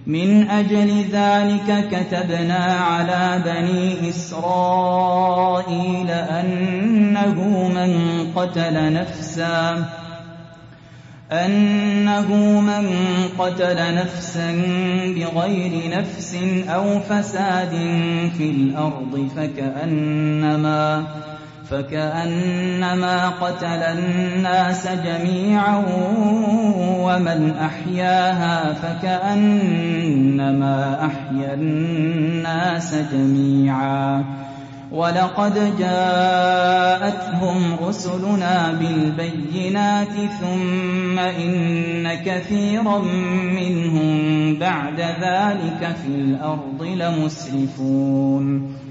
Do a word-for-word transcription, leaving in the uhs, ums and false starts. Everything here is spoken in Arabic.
من أجل ذلك كتبنا على بني إسرائيل أنه من قتل نفسا أنه من قتل نفسا بغير نفس أو فساد في الأرض فكأنما فكأنما قتل الناس جميعا ومن أحياها فكأنما أحيا الناس جميعا ولقد جاءتهم رسلنا بالبينات ثم إن كثيرا منهم بعد ذلك في الأرض لمسرفون